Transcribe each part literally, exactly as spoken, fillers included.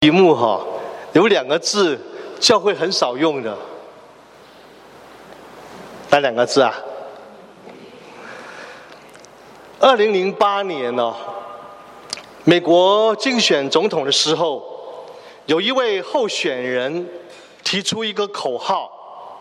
题目哈，有两个字，教会很少用的，哪两个字啊？二零零八年呢、哦，美国竞选总统的时候，有一位候选人提出一个口号，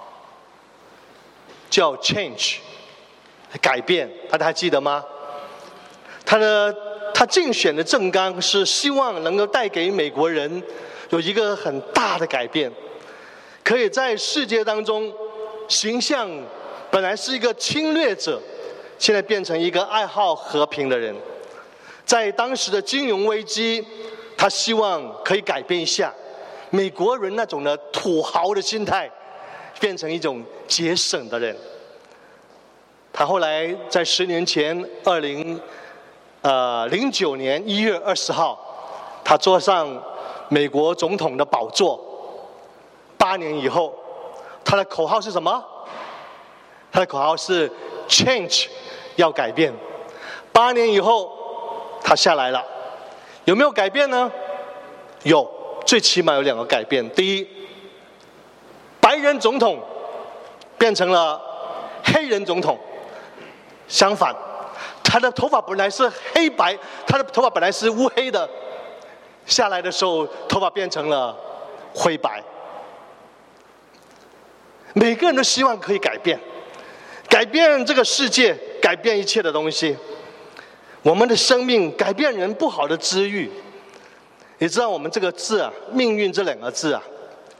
叫 change， 改变，大家还记得吗？他的他竞选的政纲是希望能够带给美国人有一个很大的改变，可以在世界当中形象本来是一个侵略者，现在变成一个爱好和平的人。在当时的金融危机，他希望可以改变一下美国人那种的土豪的心态，变成一种节省的人。他后来在十年前，二零呃零九年一月二十号，他坐上美国总统的宝座。八年以后，他的口号是什么？他的口号是 change， 要改变。八年以后，他下来了，有没有改变呢？有，最起码有两个改变。第一，白人总统变成了黑人总统，相反，他的头发本来是黑白，他的头发本来是乌黑的，下来的时候头发变成了灰白。每个人都希望可以改变，改变这个世界，改变一切的东西。我们的生命改变人不好的知遇。你知道我们这个字啊，命运这两个字啊，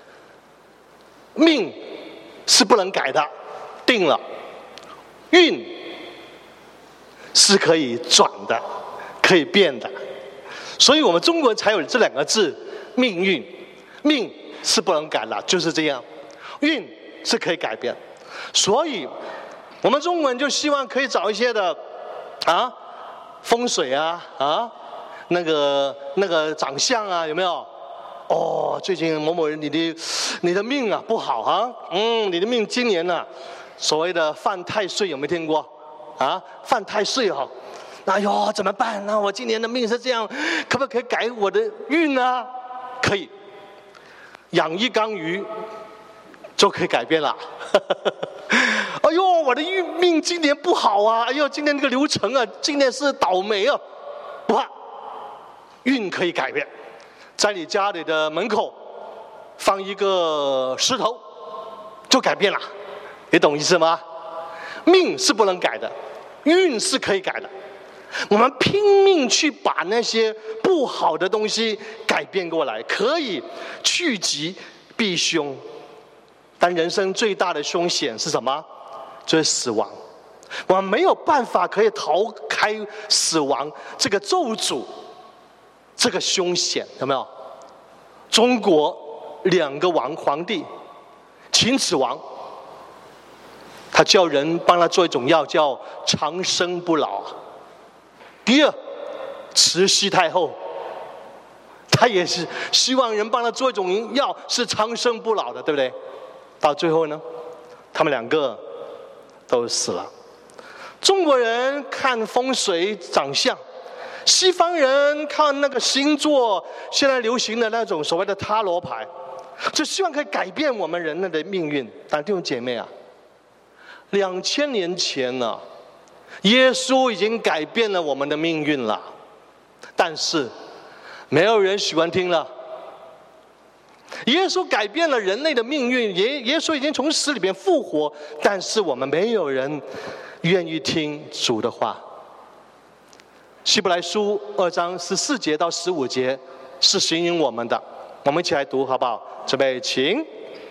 命是不能改的，定了；运是可以转的，可以变的。所以我们中国人才有这两个字，命运。命是不能改的，就是这样；运是可以改变。所以我们中国人就希望可以找一些的啊风水啊啊那个那个长相啊，有没有？哦，最近某某人你的你的命啊不好啊，嗯，你的命今年啊所谓的犯太岁，有没有听过？啊，犯太岁哈、哦，哎呦怎么办？那我今年的命是这样，可不可以改我的运呢？可以，养一缸鱼就可以改变了。哎呦，我的运命今年不好啊！哎呦，今年这个流程啊，今年是倒霉啊！不怕，运可以改变。在你家里的门口放一个石头，就改变了。你懂意思吗？命是不能改的，运是可以改的。我们拼命去把那些不好的东西改变过来，可以趋吉避凶。但人生最大的凶险是什么？就是死亡。我们没有办法可以逃开死亡这个咒诅，这个凶险，有没有？中国两个王皇帝，秦始皇，他叫人帮他做一种药，叫长生不老。第二，慈禧太后，他也是希望人帮他做一种药，是长生不老的，对不对？到最后呢，他们两个都死了。中国人看风水长相，西方人看那个星座，现在流行的那种所谓的塔罗牌，就希望可以改变我们人类的命运。但弟兄姐妹啊，两千年前呢、啊，耶稣已经改变了我们的命运了，但是没有人喜欢听了。耶稣改变了人类的命运，耶耶稣已经从死里边复活，但是我们没有人愿意听主的话。希伯来书二章十四节到十五节是形容我们的，我们一起来读好不好？准备，请。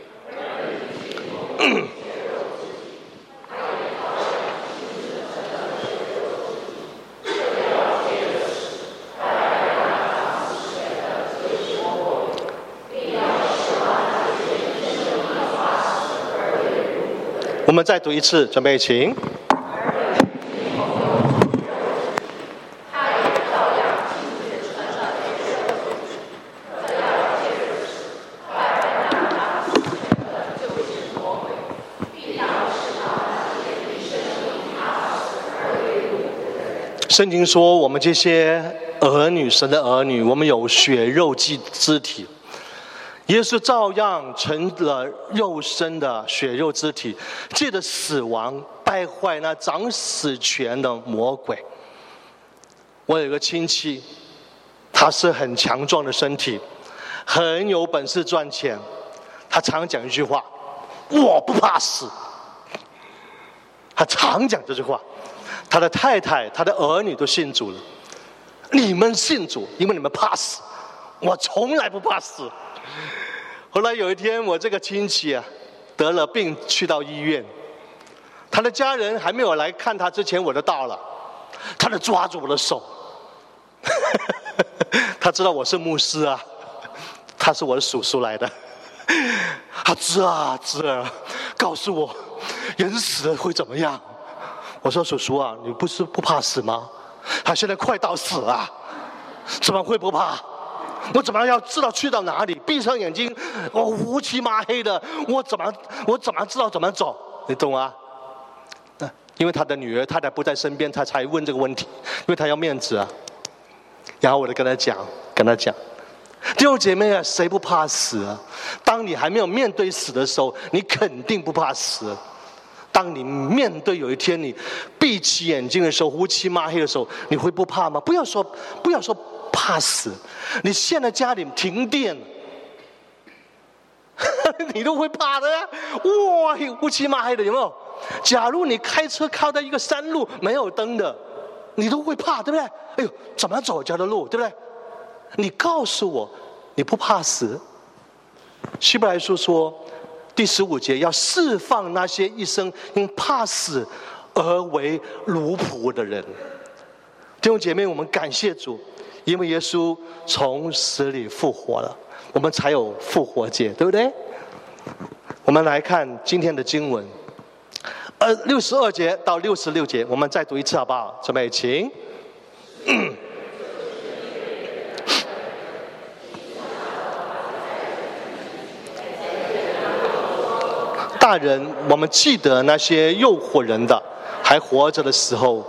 我们再读一次，准备，请。圣经说，我们这些儿女，神的儿女，我们有血肉之肢体。耶稣照样成了肉身的血肉之体，借着死亡败坏那掌死权的魔鬼。我有一个亲戚，他是很强壮的身体，很有本事赚钱。他常讲一句话：我不怕死。他常讲这句话。他的太太、他的儿女都信主了。你们信主，因为你们怕死，我从来不怕死。后来有一天，我这个亲戚啊得了病，去到医院，他的家人还没有来看他之前，我就到了。他就抓住我的手，他知道我是牧师啊，他是我的叔叔来的。他吱啊吱啊，告诉我人死了会怎么样。我说叔叔啊，你不是不怕死吗？他现在快到死了，怎么会不怕？我怎么要知道去到哪里？闭上眼睛，我乌漆麻黑的，我怎么我怎么知道怎么走？你懂吗？因为他的女儿太太不在身边，他才问这个问题，因为他要面子啊。然后我就跟他讲，跟他讲，弟兄姐妹啊，谁不怕死啊？当你还没有面对死的时候，你肯定不怕死。当你面对有一天你闭起眼睛的时候，乌漆麻黑的时候，你会不怕吗？不要说不要说怕死，你现在家里停电了，你都会怕的呀！哇，乌漆麻黑的，有没有？假如你开车开到一个山路没有灯的，你都会怕，对不对？哎呦，怎么走这条路，对不对？你告诉我，你不怕死？希伯来书说第十五节要释放那些一生因怕死而为奴仆的人。弟兄姐妹，我们感谢主，因为耶稣从死里复活了，我们才有复活节，对不对？我们来看今天的经文，呃，六十二节到六十六节，我们再读一次好不好？准备，请。嗯大人，我们记得那些诱惑人的，还活着的时候，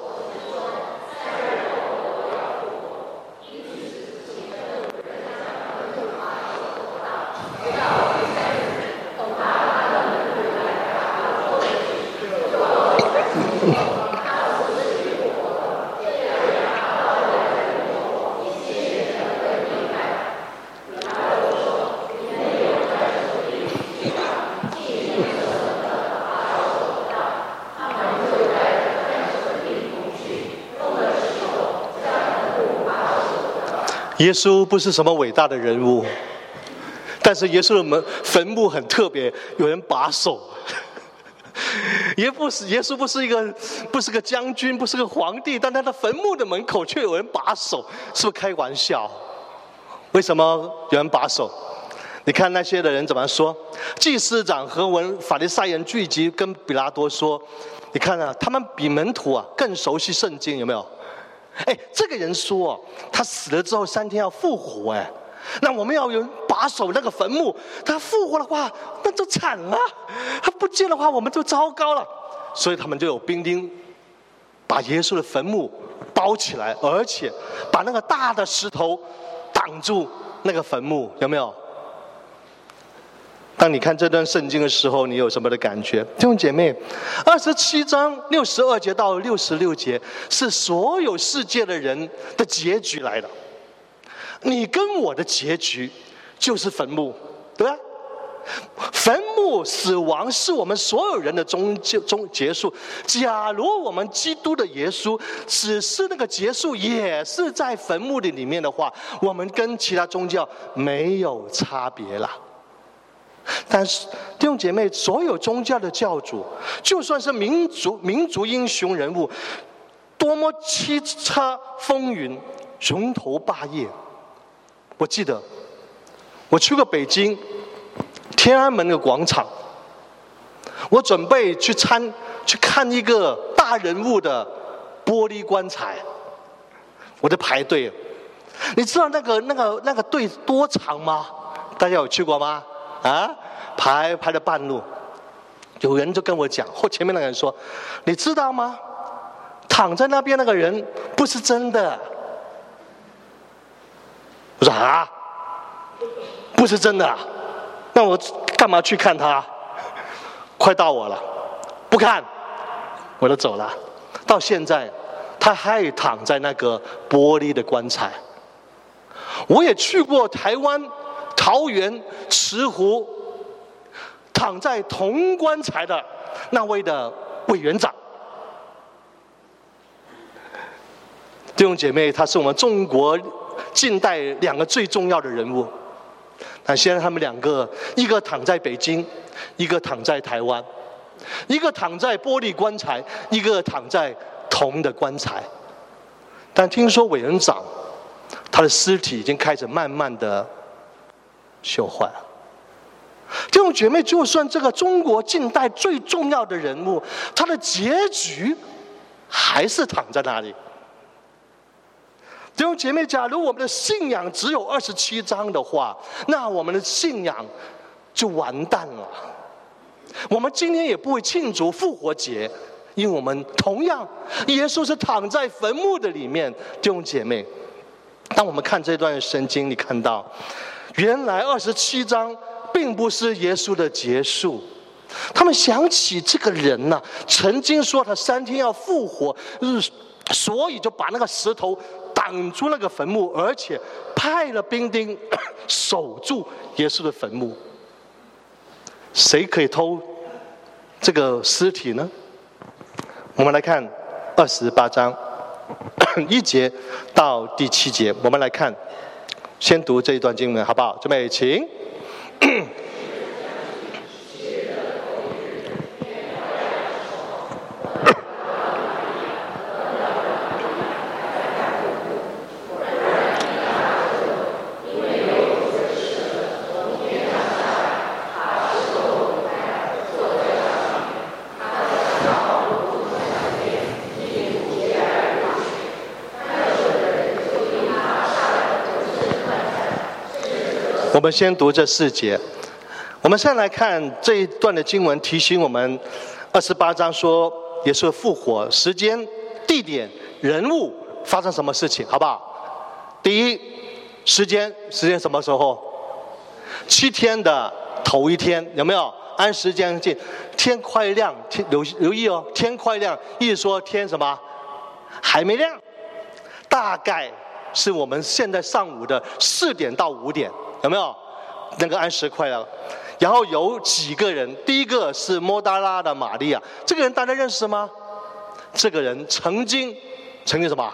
耶稣不是什么伟大的人物，但是耶稣的门坟墓很特别，有人把守。耶不是耶稣不是一个不是个将军，不是个皇帝，但他的坟墓的门口却有人把守，是不是开玩笑？为什么有人把守？你看那些的人怎么说？祭司长和文法利赛人聚集，跟比拉多说：“你看啊，他们比门徒啊更熟悉圣经，有没有？”哎，这个人说他死了之后三天要复活，哎，那我们要有人把守那个坟墓，他复活的话，那就惨了；他不见的话，我们就糟糕了。所以他们就有兵丁把耶稣的坟墓包起来，而且把那个大的石头挡住那个坟墓，有没有？当你看这段圣经的时候，你有什么的感觉？弟兄姐妹，二十七章六十二节到六十六节是所有世界的人的结局来的。你跟我的结局就是坟墓，对吧？坟墓死亡是我们所有人的终终结束。假如我们基督的耶稣只是那个结束，也是在坟墓的里面的话，我们跟其他宗教没有差别了。但是弟兄姐妹，所有宗教的教主，就算是民族民族英雄人物，多么叱咤风云，雄图霸业。我记得我去过北京天安门的广场，我准备去参去看一个大人物的玻璃棺材，我在排队。你知道那个那个那个队多长吗？大家有去过吗？啊，排排了半路，有人就跟我讲，或前面那个人说：“你知道吗？躺在那边那个人不是真的。” 我说啊，不是真的啊，那我干嘛去看他？快到我了，不看，我就走了。到现在，他还躺在那个玻璃的棺材。我也去过台湾桃园慈湖，躺在铜棺材的那位的委员长。弟兄姐妹，他是我们中国近代两个最重要的人物。但现在他们两个，一个躺在北京，一个躺在台湾，一个躺在玻璃棺材，一个躺在铜的棺材。但听说委员长他的尸体已经开始慢慢的朽坏了。弟兄姐妹，就算这个中国近代最重要的人物，他的结局还是躺在那里。弟兄姐妹，假如我们的信仰只有二十七章的话，那我们的信仰就完蛋了。我们今天也不会庆祝复活节，因为我们同样，耶稣是躺在坟墓的里面。弟兄姐妹，当我们看这段圣经，你看到，原来二十七章并不是耶稣的结束。他们想起这个人呢、啊，曾经说他三天要复活，所以就把那个石头挡住那个坟墓，而且派了兵丁守住耶稣的坟墓。谁可以偷这个尸体呢？我们来看二十八章一节到第七节，我们来看，先读这一段经文，好不好？准备，请。我们先读这四节。我们先来看这一段的经文，提醒我们，二十八章说也是复活，时间、地点、人物发生什么事情，好不好？第一，时间，时间什么时候？七天的头一天，有没有？按时间进，天快亮，天留留意哦，天快亮，意思说天什么？还没亮，大概是我们现在上午的四点到五点。有没有那个安息快乐？然后有几个人，第一个是摩达拉的玛利亚，这个人大家认识吗？这个人曾经曾经什么？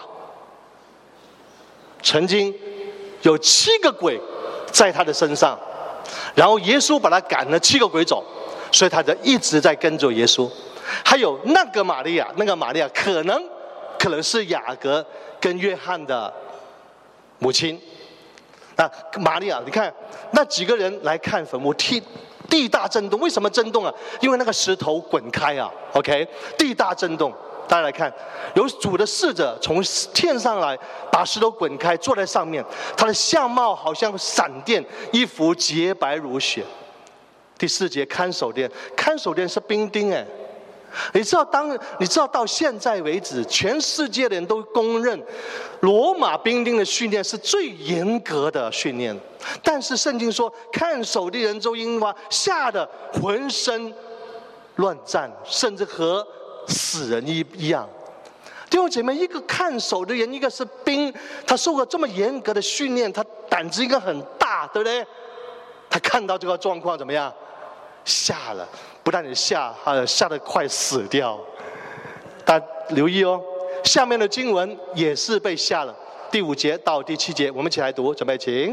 曾经有七个鬼在他的身上，然后耶稣把他赶了七个鬼走，所以他就一直在跟着耶稣。还有那个玛利亚，那个玛利亚可能可能是雅各跟约翰的母亲。那玛利亚，你看那几个人来看坟墓，地地大震动。为什么震动啊？因为那个石头滚开啊。OK， 地大震动。大家来看，有主的使者从天上来，把石头滚开，坐在上面。他的相貌好像闪电，衣服洁白如雪。第四节，看守殿，看守殿是兵丁哎。你知道当你知道到现在为止，全世界的人都公认罗马兵丁的训练是最严格的训练。但是圣经说，看守的人就因为吓得浑身乱战，甚至和死人一一样。弟兄姐妹，一个看守的人，一个是兵，他受过这么严格的训练，他胆子应该很大，对不对？他看到这个状况怎么样？吓了，不但你吓，还吓得快死掉。大家留意哦，下面的经文也是被吓了。第五节到第七节，我们一起来读，准备，请。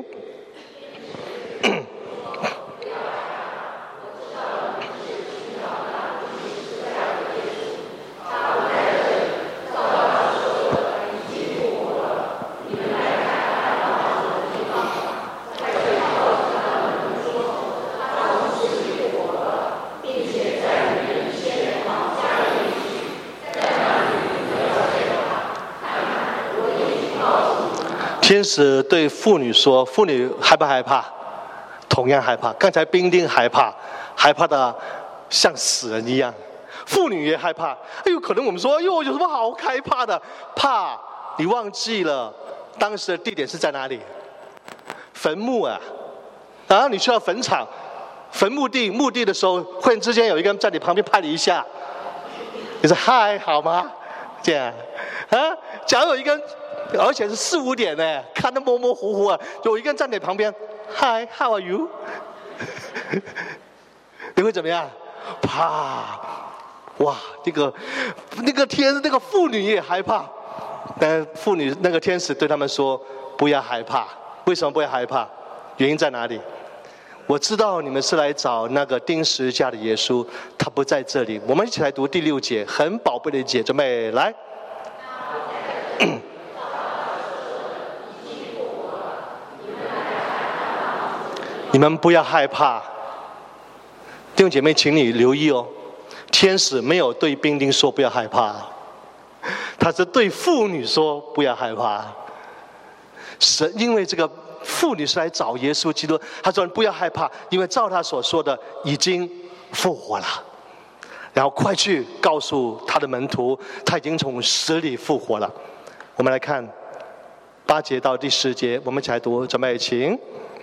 天使对妇女说：“妇女害不害怕？同样害怕。刚才兵丁害怕，害怕的像死人一样。妇女也害怕。哎呦，可能我们说，哎呦，有什么好害怕的？怕你忘记了当时的地点是在哪里？ 坟墓啊，然后你去到坟场、坟墓地、墓地的时候，忽然之间有一个人在你旁边拍你一下，你说嗨好吗？这样啊？假如有一个人，而且是四五点呢，看得模模糊糊啊，有一个人站在你旁边，嗨 how are you？ 你会怎么样？啪！哇，那个那个天那个妇女也害怕，但妇女那个天使对他们说：“不要害怕。”为什么不要害怕？原因在哪里？我知道你们是来找那个钉十字架的耶稣，他不在这里。我们一起来读第六节，很宝贝的一节，准备来。你们不要害怕，弟兄姐妹，请你留意哦。天使没有对兵丁说不要害怕，他是对妇女说不要害怕。神因为这个妇女是来找耶稣基督，他说不要害怕，因为照他所说的已经复活了。然后快去告诉他的门徒，他已经从死里复活了。我们来看八节到第十节，我们一起来读，准备请。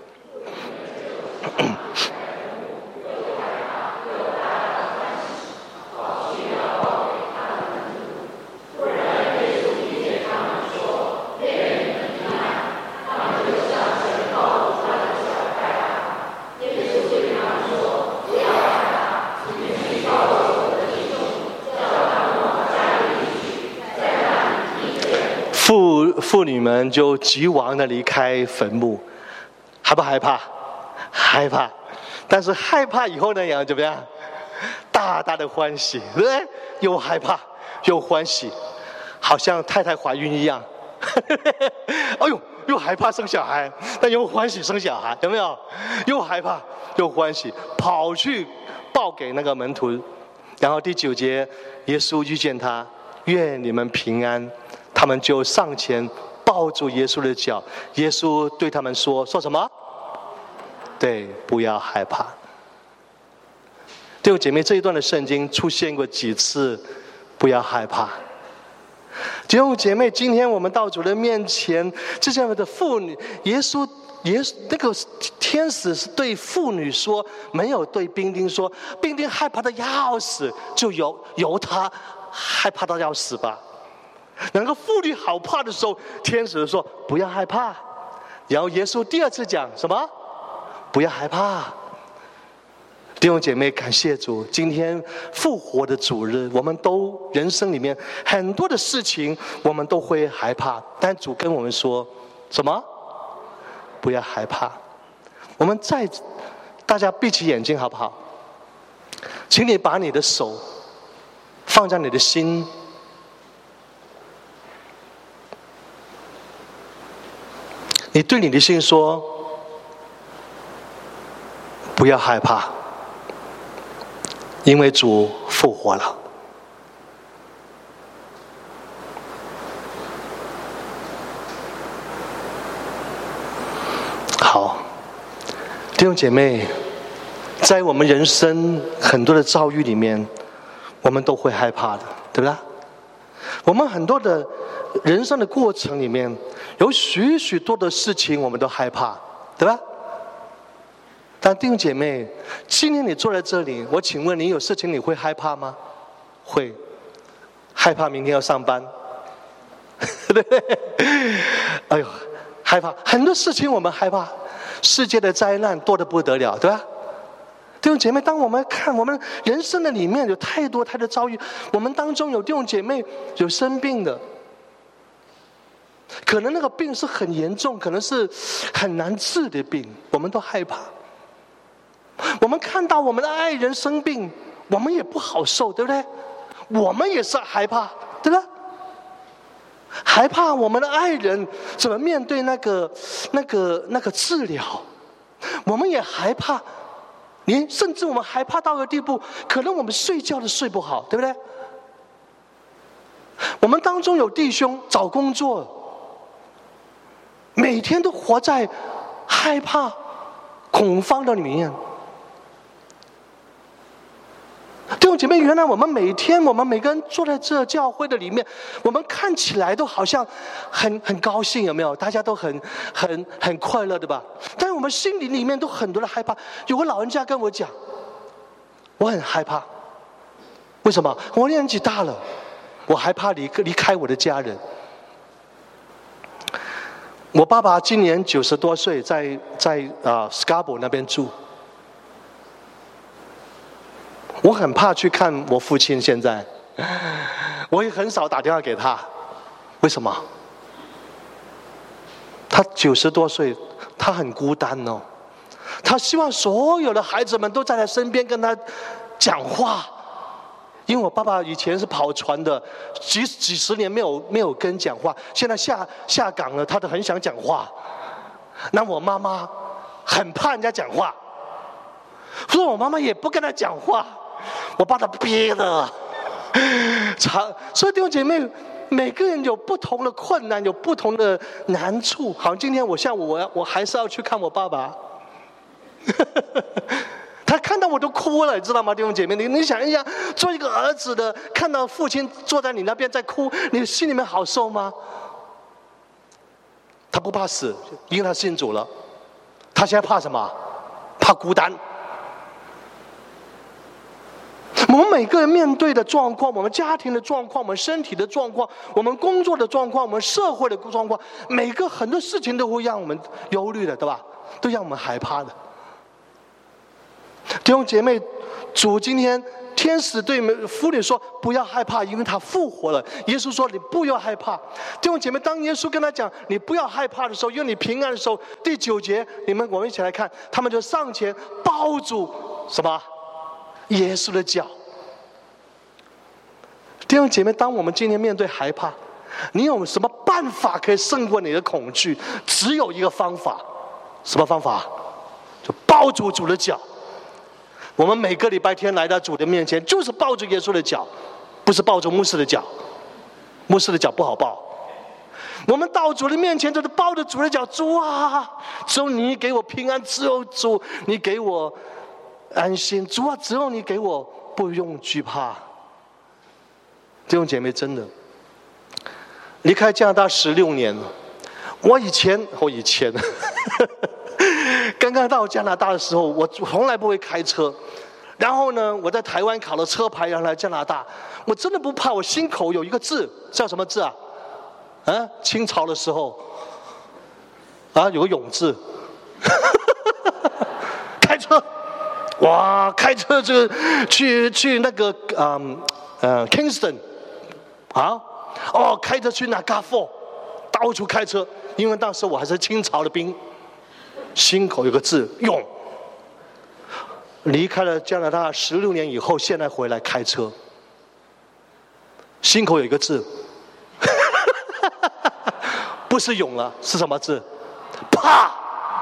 妇妇女们就急忙的离开坟墓，害不害怕？害怕，但是害怕以后呢，要怎么样？大大的欢喜，对不对？又害怕又欢喜，好像太太怀孕一样。哎呦，又害怕生小孩，但又欢喜生小孩，有没有？又害怕又欢喜，跑去报给那个门徒。然后第九节，耶稣遇见他，愿你们平安。他们就上前抱住耶稣的脚，耶稣对他们说：“说什么？对，不要害怕。”弟兄姐妹，这一段的圣经出现过几次“不要害怕”。弟兄姐妹，今天我们到主的面前，这样的妇女，耶稣，耶稣那个天使是对妇女说，没有对兵丁说。兵丁害怕的要死，就由由他害怕到要死吧。两个妇女好怕的时候，天使说不要害怕。然后耶稣第二次讲什么？不要害怕。弟兄姐妹，感谢主，今天复活的主日，我们都人生里面很多的事情我们都会害怕，但主跟我们说什么？不要害怕。我们再大家闭起眼睛好不好？请你把你的手放在你的心，你对你的心说：不要害怕，因为主复活了。好，弟兄姐妹，在我们人生很多的遭遇里面，我们都会害怕的，对不对？我们很多的人生的过程里面，有许许多的事情我们都害怕，对吧？但弟兄姐妹，今天你坐在这里，我请问你，有事情你会害怕吗？会，害怕明天要上班，对不对？哎呦，害怕很多事情，我们害怕，世界的灾难多得不得了，对吧？弟兄姐妹，当我们看我们人生的里面有太多太多遭遇，我们当中有弟兄姐妹有生病的，可能那个病是很严重，可能是很难治的病，我们都害怕。我们看到我们的爱人生病，我们也不好受，对不对？我们也是害怕，对吧？害怕我们的爱人怎么面对那个、那个、那个治疗，我们也害怕。连甚至我们害怕到个地步，可能我们睡觉都睡不好，对不对？我们当中有弟兄找工作，每天都活在害怕、恐慌的里面。弟兄姐妹，原来我们每天，我们每个人坐在这教会的里面，我们看起来都好像很很高兴，有没有？大家都很很很快乐，对吧？但是我们心里里面都很多的害怕。有个老人家跟我讲，我很害怕，为什么？我年纪大了，我害怕离离开我的家人。我爸爸今年九十多岁，在在啊、呃、Scarborough 那边住。我很怕去看我父亲，现在我也很少打电话给他。为什么？他九十多岁，他很孤单哦。他希望所有的孩子们都在他身边跟他讲话。因为我爸爸以前是跑船的，几几十年没有没有跟讲话，现在下下岗了，他都很想讲话。那我妈妈很怕人家讲话，所以我妈妈也不跟他讲话，我把他憋的。所以弟兄姐妹，每个人有不同的困难，有不同的难处。好，今天我下午我我还是要去看我爸爸。他看到我都哭了，你知道吗，弟兄姐妹？你你想一想，做一个儿子的，看到父亲坐在你那边在哭，你心里面好受吗？他不怕死，因为他信主了。他现在怕什么？怕孤单。我们每个人面对的状况，我们家庭的状况，我们身体的状况，我们工作的状况，我们社会的状况，每个很多事情都会让我们忧虑的，对吧？都让我们害怕的。弟兄姐妹，主今天天使对妇女说不要害怕，因为他复活了。耶稣说你不要害怕。弟兄姐妹，当耶稣跟他讲你不要害怕的时候，愿你平安的时候，第九节你们我们一起来看，他们就上前抱住什么耶稣的脚。弟兄姐妹，当我们今天面对害怕，你有什么办法可以胜过你的恐惧？只有一个方法，什么方法？就抱住主的脚。我们每个礼拜天来到主的面前，就是抱着耶稣的脚，不是抱着牧师的脚。牧师的脚不好抱。我们到主的面前，就是抱着主的脚。主啊，只有你给我平安，只有主你给我安心。主啊，只有你给我不用惧怕。弟兄姐妹，真的离开加拿大十六年了。我以前，我以前。刚刚到加拿大的时候，我从来不会开车。然后呢，我在台湾考了车牌，然后来加拿大。我真的不怕，我心口有一个字，叫什么字啊？啊，清朝的时候，啊，有个永字。开车，哇，开车这个去去那个嗯呃 Kingston， 啊，哦，开车去那 Niagara， 到处开车，因为当时我还是清朝的兵。心口有个字勇。离开了加拿大十六年以后，现在回来开车，心口有一个字，不是勇了，是什么字？怕。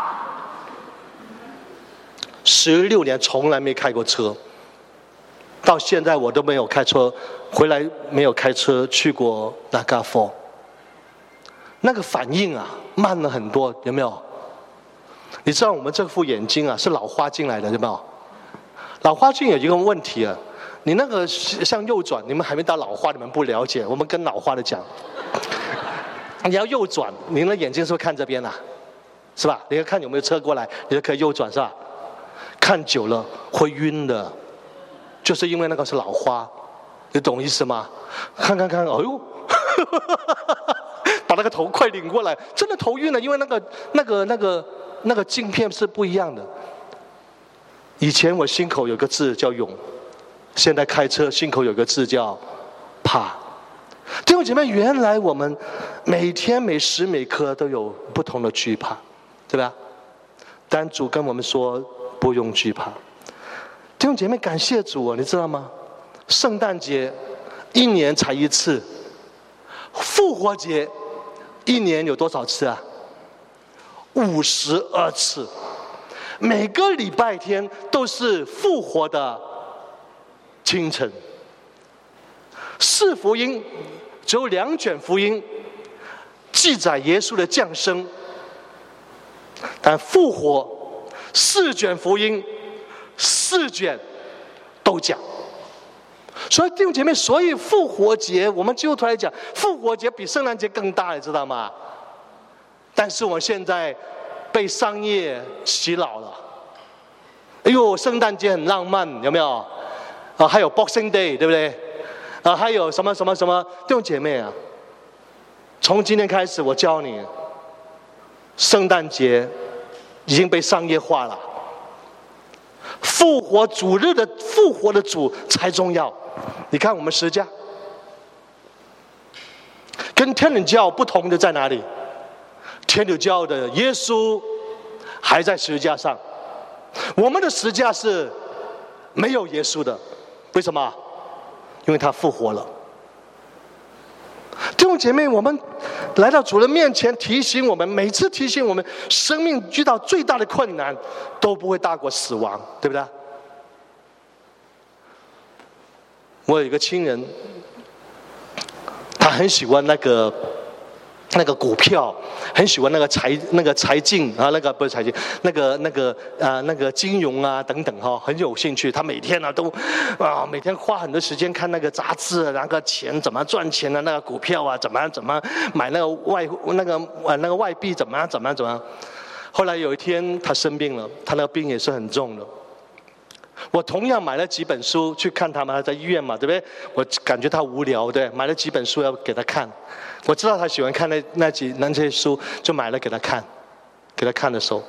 十六年从来没开过车，到现在我都没有开车，回来没有开车去过 Niagara Falls， 那个反应啊慢了很多，有没有？你知道我们这副眼睛啊是老花进来的，对吧？老花镜有一个问题啊，你那个向右转，你们还没到老花，你们不了解。我们跟老花的讲，你要右转，你的眼睛是不是看这边啊？是吧？你要看有没有车过来，你就可以右转，是吧？看久了会晕的，就是因为那个是老花，你懂意思吗？看看看，哎呦！把那个头快拧过来，真的头晕了，因为那个那个那个那个镜片是不一样的。以前我心口有个字叫勇，现在开车心口有个字叫怕。弟兄姐妹，原来我们每天每时每刻都有不同的惧怕，对吧？但主跟我们说不用惧怕。弟兄姐妹，感谢主啊，你知道吗？圣诞节一年才一次，复活节一年有多少次啊？五十二次。每个礼拜天都是复活的清晨。四福音只有两卷福音记载耶稣的降生，但复活四卷福音四卷都讲。 所以弟兄姐妹，所以复活节我们基督徒来讲，复活节比圣诞节更大，你知道吗？但是我们现在被商业洗脑了。哎呦，圣诞节很浪漫，有没有？啊，还有 Boxing Day， 对不对？啊，还有什么什么什么？弟兄姐妹啊，从今天开始，我教你，圣诞节已经被商业化了。复活主日的复活的主才重要。你看我们十架，跟天主教不同的在哪里？天主教的耶稣还在十字架上，我们的十字架是没有耶稣的。为什么？因为他复活了。弟兄姐妹，我们来到主人面前，提醒我们，每次提醒我们，生命遇到最大的困难都不会大过死亡，对不对？我有一个亲人，他很喜欢那个那个股票，很喜欢那个财那个财经啊，那个不是财经，那个那个啊那个金融啊等等哈、哦，很有兴趣。他每天呢、啊、都啊每天花很多时间看那个杂志，那个钱怎么赚钱的，那个股票啊怎么样怎么买那个外那个呃那个外币怎么样怎么样怎么样。后来有一天他生病了，他那个病也是很重的。我同样买了几本书去看他嘛，他在医院嘛，对不对？我感觉他无聊，对，买了几本书要给他看。我知道他喜欢看那那几那些书，就买了给他看。给他看的时候，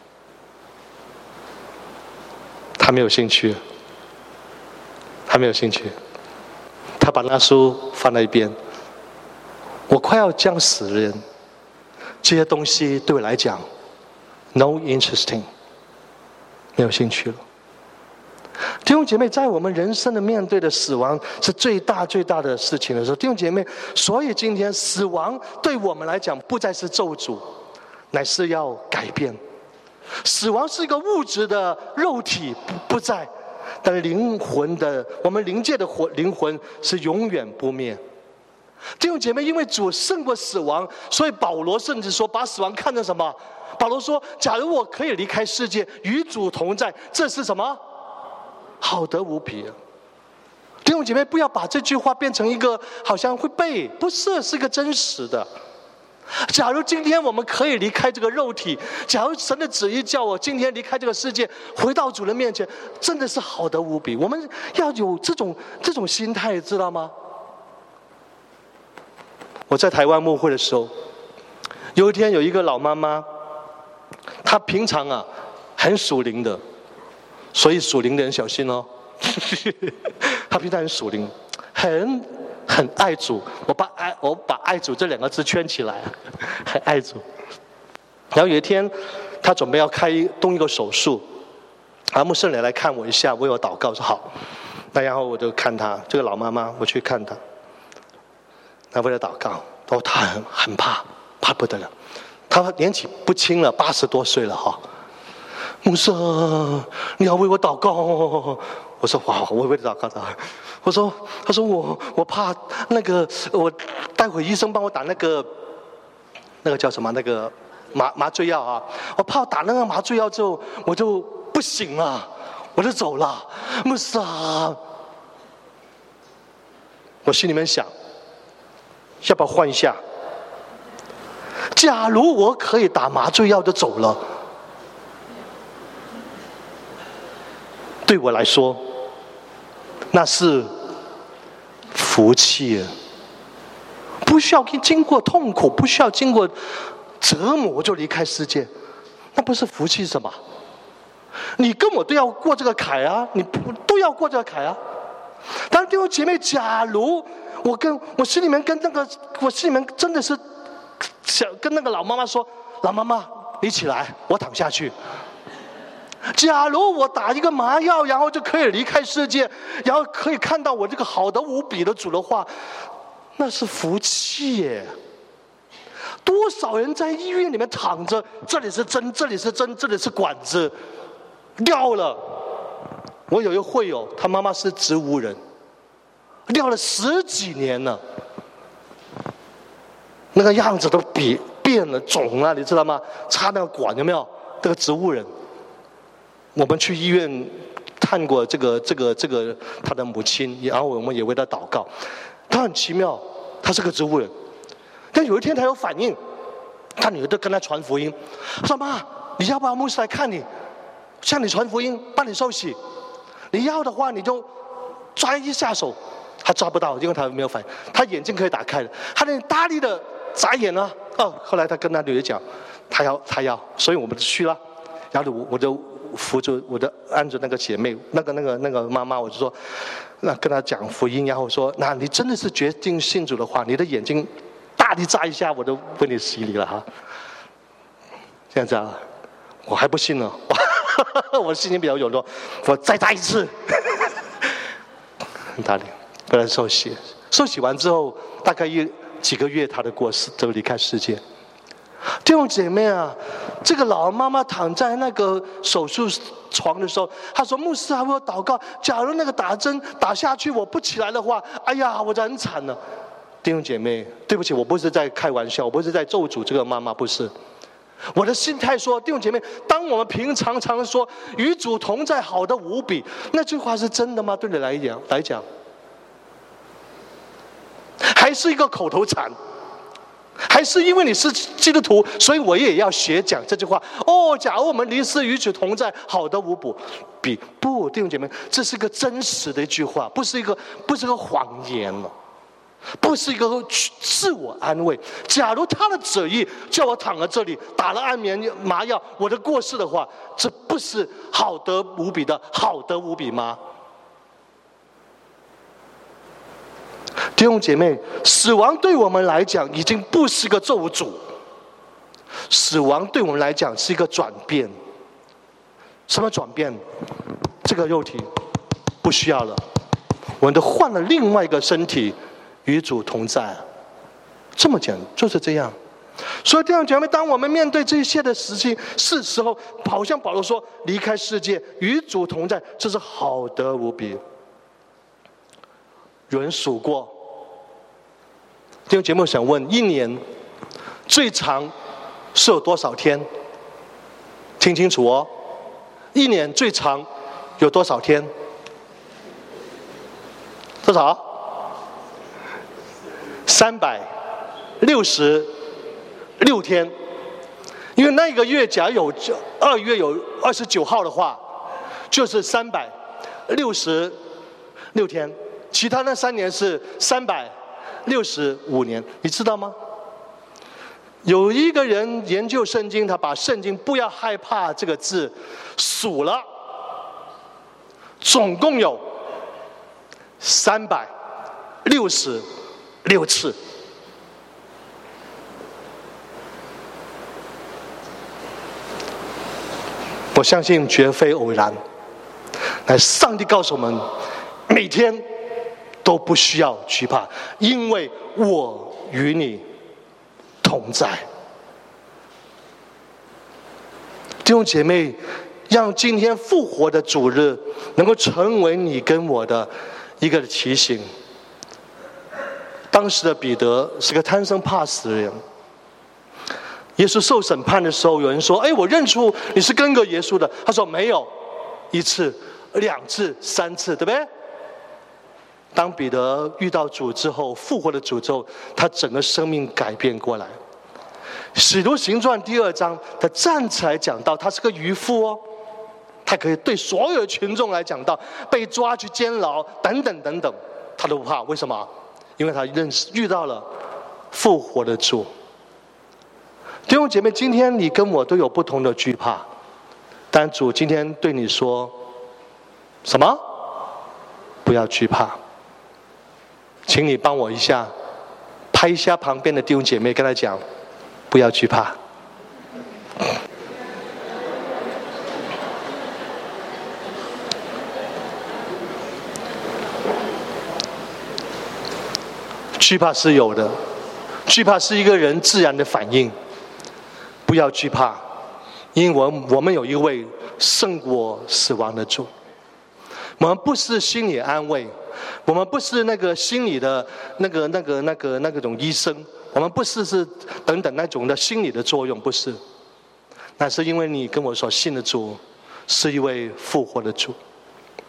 他没有兴趣，他没有兴趣，他把那书放在一边。我快要将死的人，这些东西对我来讲 ，no interesting， 没有兴趣了。弟兄姐妹，在我们人生的面对的死亡是最大最大的事情的时候，弟兄姐妹，所以今天死亡对我们来讲不再是咒诅，乃是要改变。死亡是一个物质的肉体不不在，但是灵魂的我们灵界的魂灵魂是永远不灭。弟兄姐妹，因为主胜过死亡，所以保罗甚至说把死亡看成什么？保罗说：假如我可以离开世界，与主同在，这是什么？好得无比。弟兄姐妹，不要把这句话变成一个好像会背，不是，是个真实的。假如今天我们可以离开这个肉体，假如神的旨意叫我今天离开这个世界，回到主人面前，真的是好得无比。我们要有这种这种心态，知道吗？我在台湾牧会的时候，有一天有一个老妈妈，她平常啊很属灵的。所以属灵的人小心哦，他平常很属灵，很很爱主。我把爱我把爱主这两个字圈起来，很爱主。然后有一天，他准备要开动一个手术，啊，牧师你来看我一下，为我祷告说好。那然后我就看他这个老妈妈，我去看他，那为了祷告，哦，他很很怕，怕不得了。他年纪不轻了，八十多岁了哈。牧师，你要为我祷告。我说哇，我为你祷告的。我说，他说我我怕那个，我待会医生帮我打那个那个叫什么那个麻麻醉药啊，我怕打那个麻醉药之后我就不行了，我就走了。牧师啊，我心里面想，要不要换一下？假如我可以打麻醉药就走了。对我来说，那是福气，不需要经过痛苦，不需要经过折磨就离开世界，那不是福气是什么？你跟我都要过这个坎啊，你都要过这个坎啊。但是弟兄姐妹，假如我跟我心里面跟那个，我心里面真的是想跟那个老妈妈说，老妈妈，你起来，我躺下去。假如我打一个麻药，然后就可以离开世界，然后可以看到我这个好得无比的主的话，那是福气耶。多少人在医院里面躺着，这里是针，这里是针，这里是管子，掉了。我有一个会友，他妈妈是植物人，掉了十几年了，那个样子都变变了，肿了，你知道吗？插那个管有没有？那个植物人。我们去医院， 看过这个这个这个他的母亲，然后我们也为他祷告。他很奇妙，他是个植物人，但有一天他有反应，他女儿就跟他传福音，他说：“妈，你要不要牧师来看你，向你传福音，帮你受洗？你要的话，你就抓一下手。”他抓不到，因为他没有反应。他眼睛可以打开的，他连大力的眨眼啊！哦，后来他跟他女儿讲，他要他要，所以我们就去了。然后我我就扶着我的按着那个姐妹，那个那个那个妈妈，我就说，那跟他讲福音，然后说，那你真的是决定信主的话，你的眼睛大力眨一下，我都为你洗礼了哈。这样子啊，我还不信呢，我心情比较软弱，我再眨一次，很大力。不然受洗，受洗完之后，大概一几个月，他的过世就离开世界。弟兄姐妹啊，这个老妈妈躺在那个手术床的时候，她说：“牧师还为我祷告，假如那个打针打下去我不起来的话，哎呀，我就很惨了。”弟兄姐妹，对不起，我不是在开玩笑，我不是在咒诅这个妈妈，不是。我的心态说，弟兄姐妹，当我们平常常说与主同在，好的无比，那句话是真的吗？对你来讲，来讲。还是一个口头禅，还是因为你是基督徒，所以我也要学讲这句话。哦，假如我们离世与主同在，好的无比。不，弟兄姐妹，这是个真实的一句话，不是一个不是个谎言了，不是一个自我安慰。假如他的旨意叫我躺在这里，打了安眠麻药，我的过世的话，这不是好得无比的好得无比吗？弟兄姐妹，死亡对我们来讲已经不是个咒诅，死亡对我们来讲是一个转变。什么转变？这个肉体不需要了，我们都换了另外一个身体，与主同在。这么简单，就是这样。所以弟兄姐妹，当我们面对这一切的事情是时候，好像保罗说，离开世界与主同在，这是好得无比。有人数过，弟兄姐妹，想问，一年最长是有多少天？听清楚哦，一年最长有多少天？多少？三百六十六天。因为那个月假如有二月有二十九号的话，就是三百六十六天。其他那三年是三百六十五年，你知道吗？有一个人研究圣经，他把圣经不要害怕这个字数了，总共有三百六十六次。我相信绝非偶然，乃上帝告诉我们，每天都不需要惧怕，因为我与你同在。弟兄姐妹，让今天复活的主日能够成为你跟我的一个提醒。当时的彼得是个贪生怕死的人，耶稣受审判的时候，有人说：“哎，我认出你是跟个耶稣的。”他说：“没有，一次、两次、三次，对不对？”当彼得遇到主之后，复活的主之后，他整个生命改变过来。使徒行传第二章，他站起来讲到，他是个渔夫哦，他可以对所有的群众来讲到，被抓去监牢等等等等，他都不怕。为什么？因为他认识遇到了复活的主。弟兄姐妹，今天你跟我都有不同的惧怕，但主今天对你说什么？不要惧怕。请你帮我一下，拍一下旁边的弟兄姐妹，跟他讲，不要惧怕。惧怕是有的，惧怕是一个人自然的反应。不要惧怕，因为我们我们有一位胜过死亡的主。我们不是心理安慰，我们不是那个心理的那个那个那个那个种医生，我们不是是等等那种的心理的作用，不是。那是因为你跟我所信的主是一位复活的主。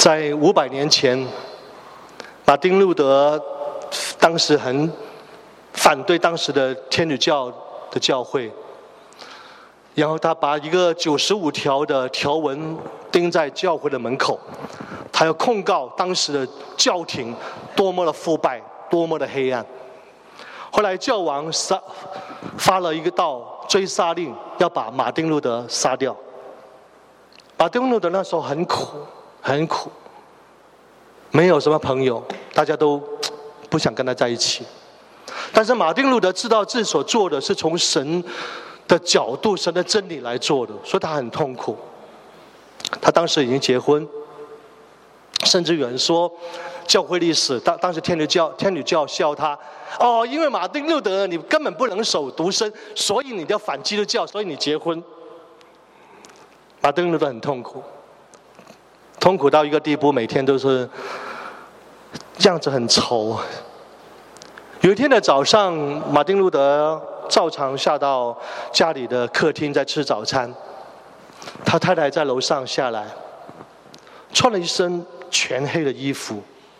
在五百年前，马丁路德当时很反对当时的天主教的教会，然后他把一个九十五条的条文钉在教会的门口，他要控告当时的教廷多么的腐败，多么的黑暗。后来教王杀发了一个道追杀令，要把马丁路德杀掉。马丁路德那时候很苦，很苦，没有什么朋友，大家都不想跟他在一起。但是马丁路德知道自己所做的是从神的角度、神的真理来做的，所以他很痛苦。他当时已经结婚，甚至有人说，教会历史当当时天主教天主教笑他，哦，因为马丁路德你根本不能守独身，所以你要反基督教，所以你结婚。马丁路德很痛苦，痛苦到一个地步，每天都是样子很愁。有一天的早上，马丁路德照常下到家里的客厅在吃早餐，他太太在楼上下来，穿了一身全黑的衣服。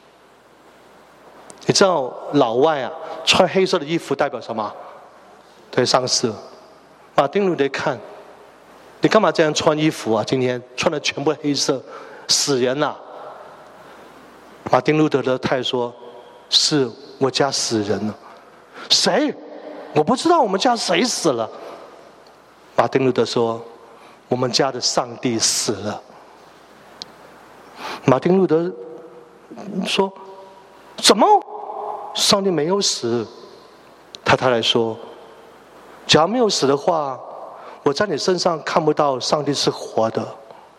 你知道老外啊，穿黑色的衣服代表什么？对，上司。马丁路德看，你干嘛这样穿衣服啊？今天穿的全部黑色，死人呐、啊！马丁路德的太太说：“是我家死人了。”谁？我不知道我们家谁死了。马丁路德说：“我们家的上帝死了。”马丁路德说：“怎么？上帝没有死？”他太太说：“假如没有死的话，我在你身上看不到上帝是活的。”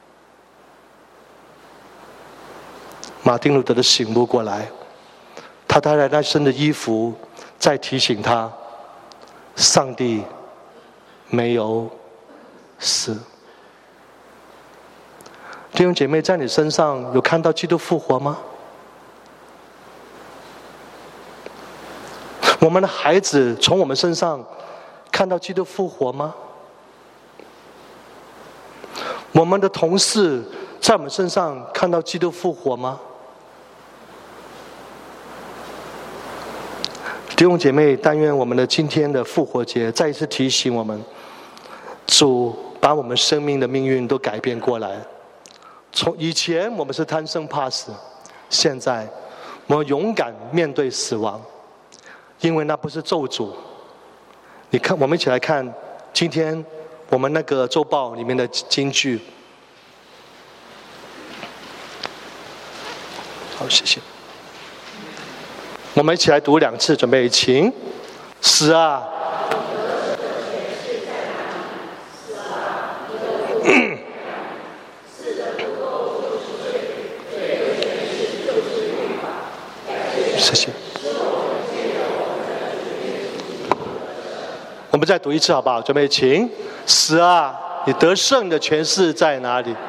马丁路德的醒悟过来，他太太那身的衣服在提醒他，上帝没有死。弟兄姐妹，在你身上有看到基督复活吗？我们的孩子从我们身上看到基督复活吗？我们的同事在我们身上看到基督复活吗？弟兄姐妹，但愿我们的今天的复活节再一次提醒我们，主把我们生命的命运都改变过来。从以前我们是贪生怕死，现在我们勇敢面对死亡，因为那不是咒诅。你看，我们一起来看今天我们那个周报里面的金句。好，谢谢。我们一起来读两次，准备请。死啊！谢谢。我们再读一次好不好？准备请。死啊！你得胜的权势在哪里？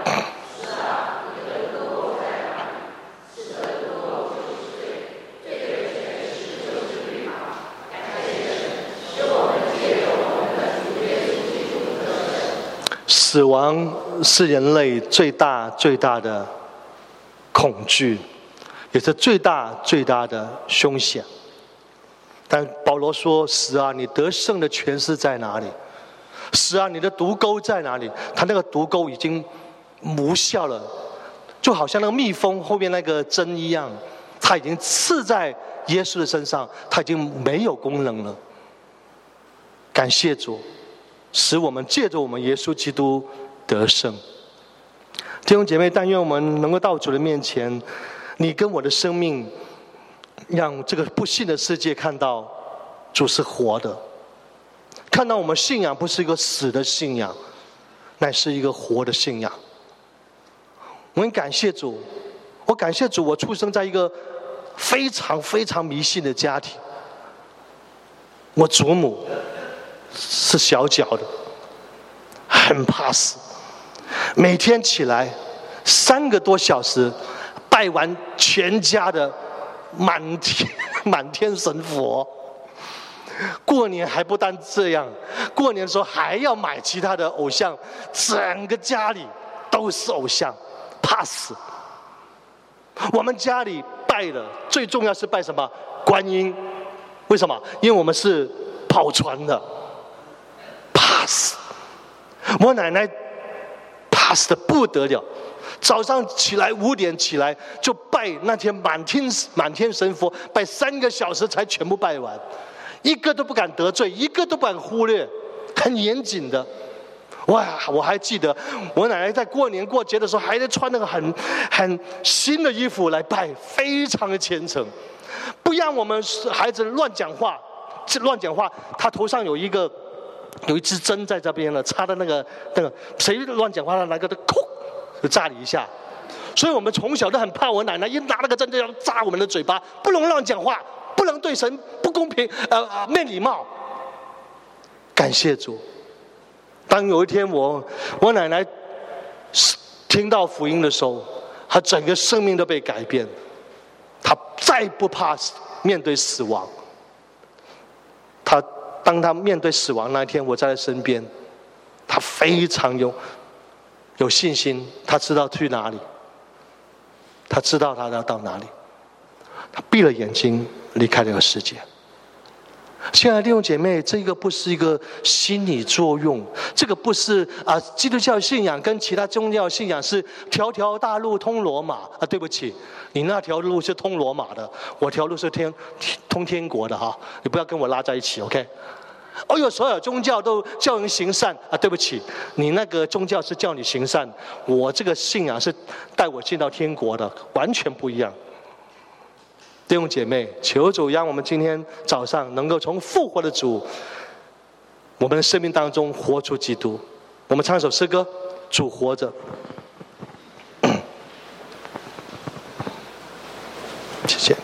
死亡是人类最大最大的恐惧，也是最大最大的凶险。但保罗说：“死啊，你得胜的权势在哪里？死啊，你的毒钩在哪里？”他那个毒钩已经无效了，就好像那个蜜蜂后面那个针一样，它已经刺在耶稣的身上，它已经没有功能了。感谢主，使我们借着我们耶稣基督得胜。弟兄姐妹，但愿我们能够到主的面前，你跟我的生命，让这个不幸的世界看到主是活的，看到我们信仰不是一个死的信仰，乃是一个活的信仰。我很感谢主，我感谢主，我出生在一个非常非常迷信的家庭。我祖母是小脚的，很怕死，每天起来三个多小时拜完全家的满天满天神佛。过年还不单这样，过年的时候还要买其他的偶像，整个家里都是偶像，怕死。 我们家里拜的最重要是拜什么？观音。为什么？因为我们是跑船的，怕死。我奶奶怕死的不得了，早上起来五点起来就拜那天满天满天神佛，拜三个小时才全部拜完，一个都不敢得罪，一个都不敢忽略，很严谨的。哇！我还记得我奶奶在过年过节的时候，还得穿那个很很新的衣服来拜，非常的虔诚，不让我们孩子乱讲话。乱讲话，他头上有一个有一支针在这边了，插的那个那个，谁乱讲话，他拿个的扣就扎你一下。所以我们从小都很怕我奶奶，一拿那个针就要扎我们的嘴巴，不能乱讲话，不能对神不公平，呃呃没礼貌。感谢主。当有一天我我奶奶听到福音的时候，她整个生命都被改变，她再不怕面对死亡。她当她面对死亡那一天，我在她身边，她非常有有信心，她知道去哪里，她知道她要到哪里，她闭了眼睛离开这个世界。亲爱的弟兄姐妹，这个不是一个心理作用，这个不是啊，基督教信仰跟其他宗教信仰是条条大路通罗马啊。对不起，你那条路是通罗马的，我条路是天通天国的哈，你不要跟我拉在一起 ，OK？ 哦哟，所有宗教都叫人行善啊，对不起，你那个宗教是叫你行善，我这个信仰是带我进到天国的，完全不一样。弟兄姐妹，求主让我们今天早上能够从复活的主，我们的生命当中活出基督。我们唱一首诗歌，主活着。谢谢。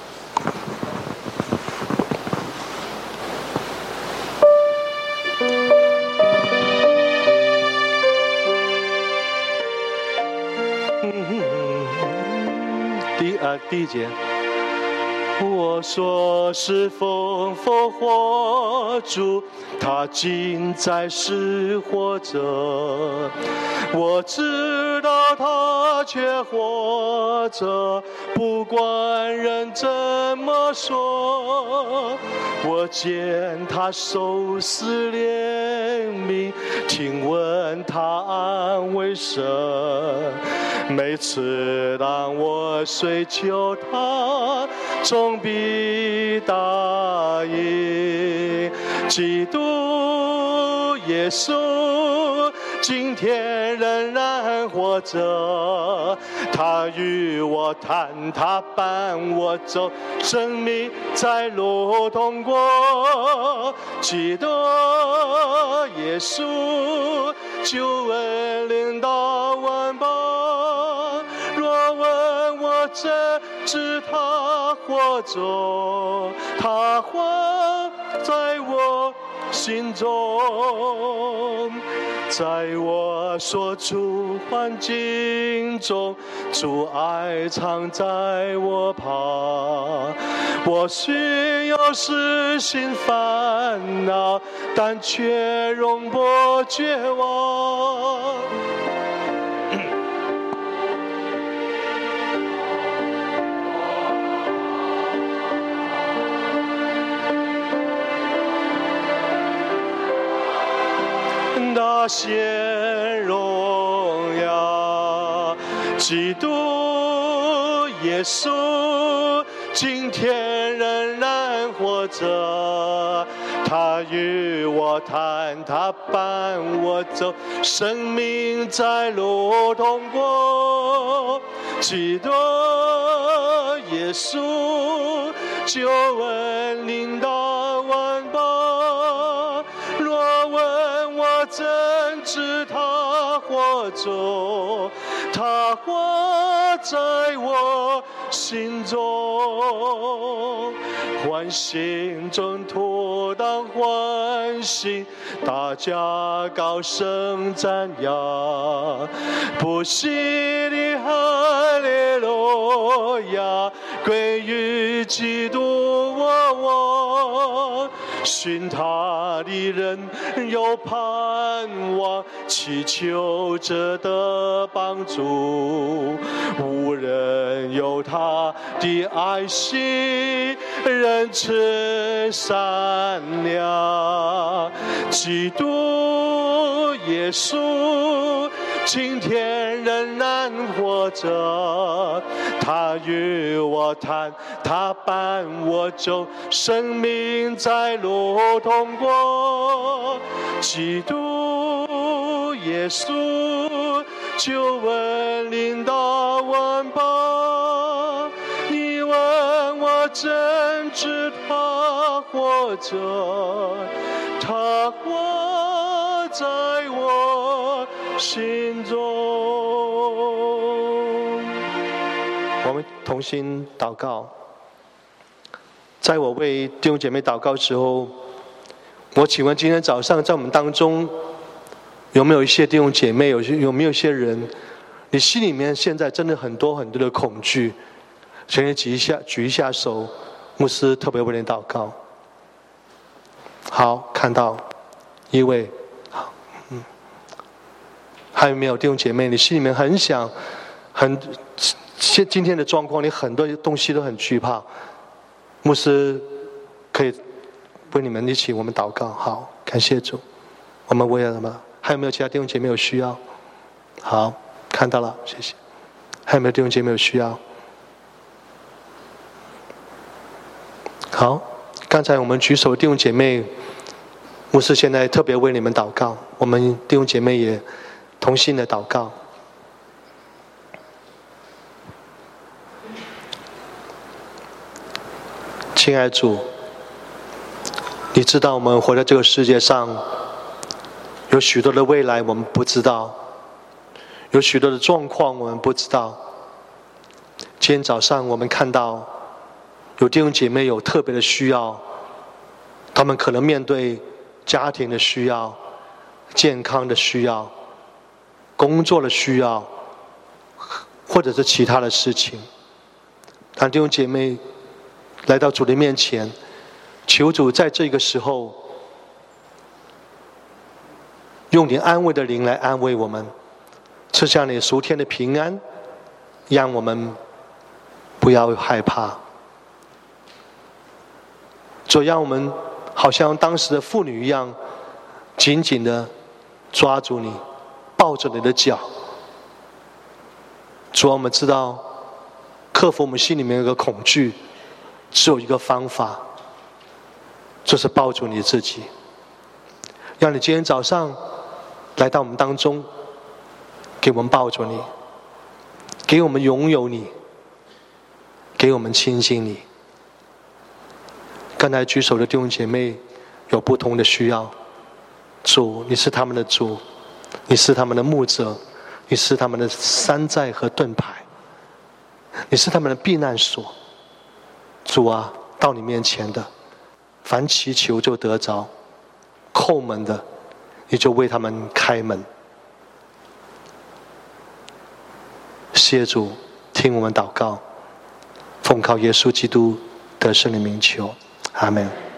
第啊第一节。我说是否复活主，他今在是活着。我知道他却活着，不管人怎么说。我见他受死怜悯，听闻他安慰神。每次当我睡求他，终必答应。基督耶稣今天仍然活着，他与我谈，他伴我走，生命在路通过。基督耶稣救恩领导万邦。若问我怎知他活着，他活在我心中，在我所处环境中，主爱常在我旁。我虽有时心烦恼，但却永不绝望。那显荣耀，基督耶稣今天仍然活着，他与我谈，他伴我走，生命在路通过。基督耶稣救恩领导万邦。若问我怎知他活着，他活在我心中。欢欣中托当欢喜，大家高声赞扬，不息的哈利路亚归于基督我王。 信他的人有盼望，祈求着的帮助。无人有他的爱心，仁慈善良。基督耶稣今天仍然活着，他与我谈，他伴我走，生命在路通过。基督耶稣救恩领导万邦，你问我怎知他活着，他活在我心中。我们同心祷告。在我为弟兄姐妹祷告的时候，我请问今天早上在我们当中有没有一些弟兄姐妹，有有没有一些人，你心里面现在真的很多很多的恐惧，请你举一下举一下手，牧师特别为你祷告。好，看到一位，好，嗯，还有没有弟兄姐妹？你心里面很想，很现今天的状况，你很多东西都很惧怕。牧师可以为你们一起我们祷告。好，感谢主。我们为了什么？还有没有其他弟兄姐妹有需要？好，看到了，谢谢。还有没有弟兄姐妹有需要？好，刚才我们举手的弟兄姐妹，牧师现在特别为你们祷告，我们弟兄姐妹也同心的祷告。亲爱的主，你知道我们活在这个世界上，有许多的未来我们不知道，有许多的状况我们不知道。今天早上我们看到有弟兄姐妹有特别的需要，他们可能面对家庭的需要、健康的需要、工作的需要，或者是其他的事情。当弟兄姐妹来到主的面前，求主在这个时候用你安慰的灵来安慰我们，赐下你属天的平安，让我们不要害怕。主，让我们好像当时的妇女一样，紧紧的抓住你，抱着你的脚。主，我们知道克服我们心里面有个恐惧，只有一个方法，就是抱住你自己，让你今天早上来到我们当中，给我们抱住你，给我们拥有你，给我们亲近你。刚才举手的弟兄姐妹有不同的需要，主，你是他们的主，你是他们的牧者，你是他们的山寨和盾牌，你是他们的避难所。主啊，到你面前的，凡祈求就得着，叩门的，你就为他们开门。谢主，听我们祷告，奉靠耶稣基督得胜的名求，阿们。